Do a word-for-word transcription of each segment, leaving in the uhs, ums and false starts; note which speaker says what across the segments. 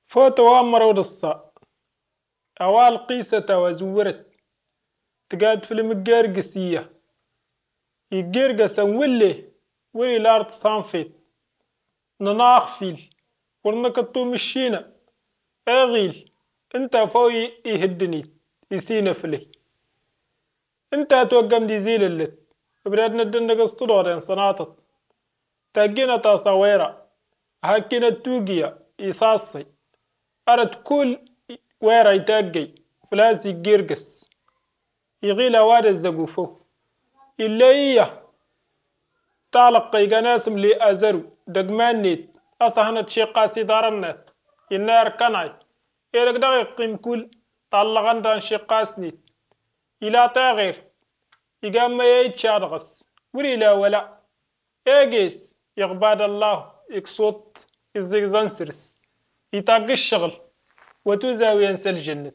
Speaker 1: فوت وامر ودصا أوال قيسة وزورت تقاد في المقرقسية يقرقسا ولي ولي الأرض صانفيت نناخ فيل ورنكتو مشينا أغيل انت فوي يهدني يسينا فلي انت توقم دي زيل اللت بلادنا الدنة قصدورين صناطت تاقينا تصويرة هاكينا توقيا يصاصي أرد كل ويرا يتاقي فلاس يقرقس يغيل واد الزقوفو إلا إياه تعلق قناسم لي أزرو دقمان نيت أصحنا تشيقا سيدارنات النار كناي إيرك دقيق قيم كل طلقان دان شيقاس نيت إلا تغير يقام ما يتشارغس وري لا ولا إيجيس يغباد الله يكسوت الزيغزان سرس يتاقي الشغل وتزاوي ينسى الجنة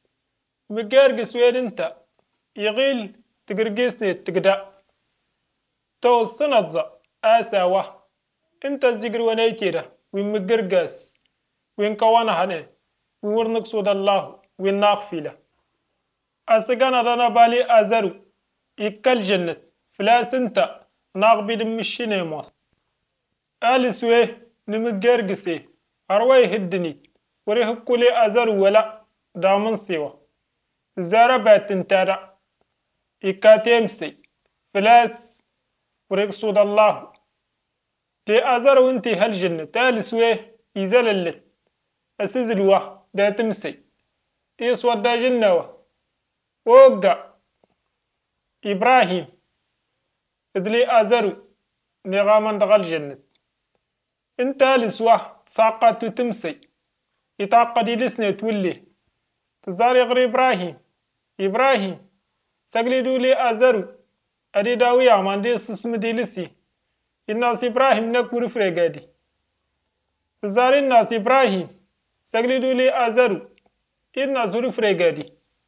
Speaker 1: مقارقس وين انت يغيل تقرقسني تقدا تو السنة زا آساوة انت الزقر ونيتيرا وين مقرقس وين كوانا هني وين ورنك سود الله وين ناغفيلة أسقانا دانا بالي أزارو يكال جنة فلاس انت ناغبي دمشيني موس آل سويه نمقارقسي أرواي هدني وريه كولي أزارو ولا دامن سيوا زاربات انتارا إكاتيمسي فلاس وريقصود الله لأزر وانتي هالجنة تالس ويه يزال اللت أسزلوه دا تمسي يسوى دا جنوة ووقع إبراهيم إدلي أزرو نغاما دغال جنة انت لسواه تساقات تمسي يتعقد لسنة تولي تزاري غير إبراهيم إبراهيم سقلي دولي أزرو أدي داوي عمان دي سسم دي لسي الناس إبراهيم نكور فريقادي تزاري الناس إبراهيم سقلي دولي أزرو الناس دولي فريقادي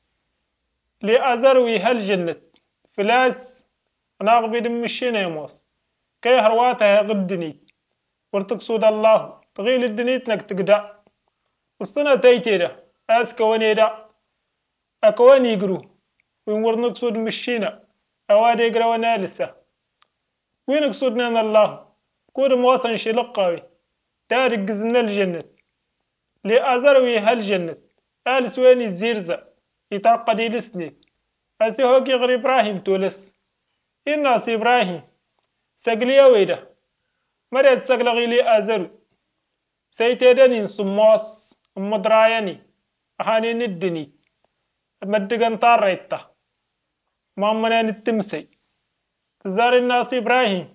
Speaker 1: لي أزرو يهل جنة فلاس ناغبي دمشينا يموس كي هرواتها غدني ورتقصود الله تغيل الدنيت نك تقدع السنة تيتيرا أسكواني دا أكواني يقرو وين ورنقصود مشينا أوادي يقروانا لسه وين قصودنا الله كود مواصن شلقاوي تارك قزنا الجنة لأزروي هالجنة آل سويني الزيرزة يتعقدي لسني أسي هوكي غير إبراهيم تولس الناس إبراهيم سقليا ويدا مريد سقلغي لي أزرو سيتيدني نصموس مدراياني أهاني ندني مدقن طاريتا مامنا نتمسي تزار الناس إبراهيم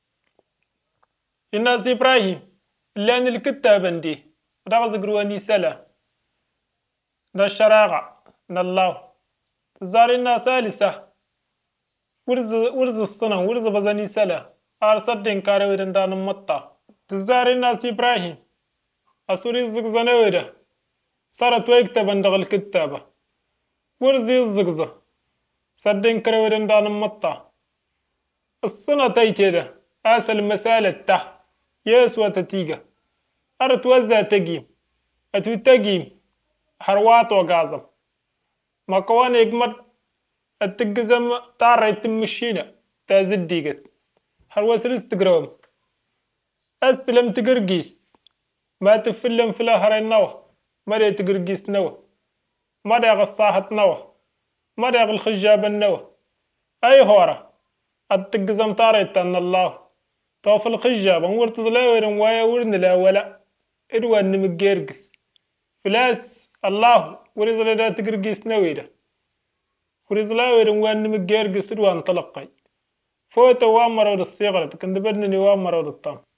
Speaker 1: الناس إبراهيم لأن الكتاب عندي رغز قرواني سلا دا الشراغة دا الله تزار الناس آلسة ورز ورز الصنع ورز بزاني سلا أرسد دين كاروي دان مطا تزار الناس إبراهيم أسوري الزقزة نويدا صارت ويكتب عندغ الكتابة ورزي الزقزة صدين كرويدن دان مطا الصنة تيتيدا آسل مسالة تا يسوى تتيجا أرت وزا تقيم أتو تقيم حروات وقازم ما كوان يقمد التقزم تاري تمشينا تازد ديقت حروسرس تقروم أستلم تقرقيس ما تفلم فلا هرين نوه مري تقرقيس نوه مري غصاحة نوه مريغ الخجاب النوى أي هورا التقزم طاريت أن الله طوف الخجاب ورت زلاوير ويا ورن لا ولا إدوان نمجيرقس فلاس الله ورزل دا تقرقيس نويدا ورزلاوير وان نمجيرقس إدوان طلقي فوت وامر ود الصيغرة كندبدني وامر ود الطام